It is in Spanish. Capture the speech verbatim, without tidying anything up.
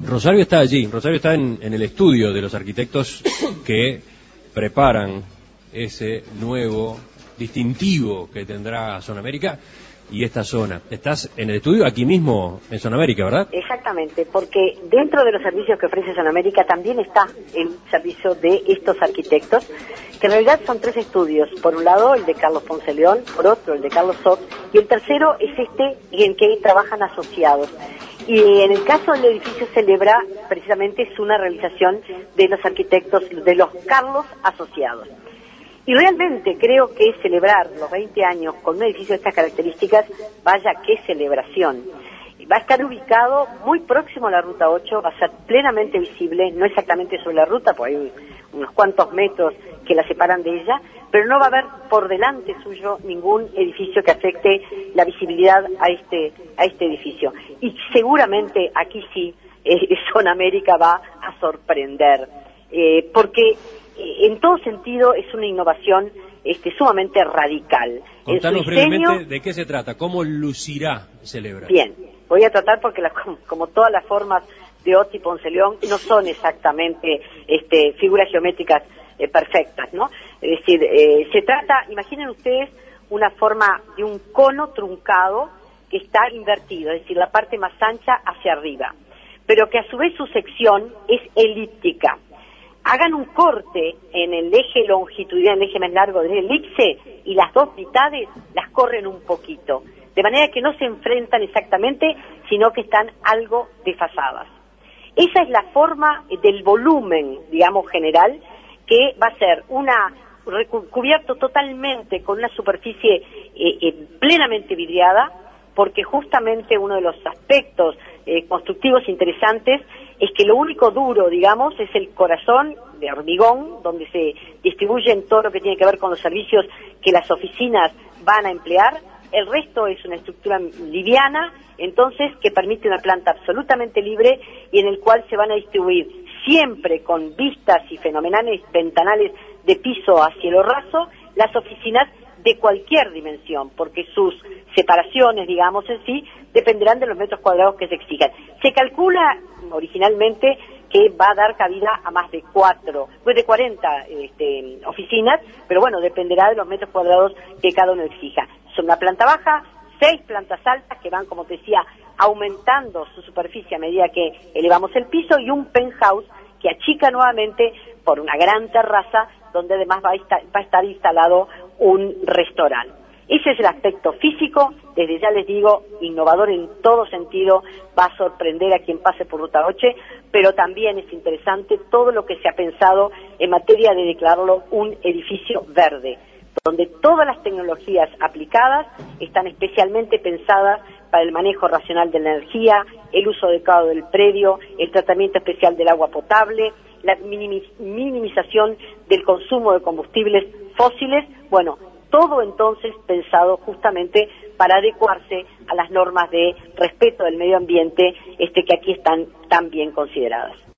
Rosario está allí, Rosario está en, en el estudio de los arquitectos que preparan ese nuevo distintivo que tendrá Zona América y esta zona. Estás en el estudio aquí mismo en Zona América, ¿verdad? Exactamente, porque dentro de los servicios que ofrece Zona América también está el servicio de estos arquitectos, que en realidad son tres estudios. Por un lado el de Carlos Ponce León, por otro el de Carlos Sot, y el tercero es este en que trabajan asociados. Y en el caso del edificio Celebra, precisamente es una realización de los arquitectos, de los Carlos asociados. Y realmente creo que celebrar los veinte años con un edificio de estas características, vaya qué celebración. Va a estar ubicado muy próximo a la Ruta ocho, va a ser plenamente visible, no exactamente sobre la ruta, porque hay unos cuantos metros que la separan de ella, pero no va a haber por delante suyo ningún edificio que afecte la visibilidad a este, a este edificio. Y seguramente aquí sí, eh, Zona América va a sorprender, eh, porque en todo sentido es una innovación este, sumamente radical. Contanos diseño, brevemente de qué se trata, cómo lucirá Celebra. Bien, voy a tratar porque la, como todas las formas de Oti y Ponce León no son exactamente este, figuras geométricas eh, perfectas, ¿no? Es decir, eh, se trata, imaginen ustedes una forma de un cono truncado que está invertido, es decir, la parte más ancha hacia arriba, pero que a su vez su sección es elíptica. Hagan un corte en el eje longitudinal, el eje más largo del elipse, y las dos mitades las corren un poquito, de manera que no se enfrentan exactamente, sino que están algo desfasadas. Esa es la forma del volumen, digamos, general, que va a ser una cubierto totalmente con una superficie eh, eh, plenamente vidriada, porque justamente uno de los aspectos eh, constructivos interesantes es que lo único duro, digamos, es el corazón de hormigón, donde se distribuyen todo lo que tiene que ver con los servicios que las oficinas van a emplear. El resto es una estructura liviana, entonces, que permite una planta absolutamente libre y en el cual se van a distribuir siempre con vistas y fenomenales ventanales de piso a cielo raso, las oficinas de cualquier dimensión, porque sus separaciones, digamos, en sí, dependerán de los metros cuadrados que se exijan. Se calcula originalmente que va a dar cabida a más de cuatro, pues de cuarenta este, oficinas, pero bueno, dependerá de los metros cuadrados que cada uno exija. Son una planta baja, seis plantas altas que van, como te decía, aumentando su superficie a medida que elevamos el piso, y un penthouse que achica nuevamente por una gran terraza donde además va a estar, va a estar instalado un restaurante. Ese es el aspecto físico, desde ya les digo, innovador en todo sentido, va a sorprender a quien pase por Ruta ocho, pero también es interesante todo lo que se ha pensado en materia de declararlo un edificio verde, donde todas las tecnologías aplicadas están especialmente pensadas para el manejo racional de la energía, el uso adecuado del predio, el tratamiento especial del agua potable, la minimización del consumo de combustibles fósiles, bueno, todo entonces pensado justamente para adecuarse a las normas de respeto del medio ambiente este que aquí están tan bien consideradas.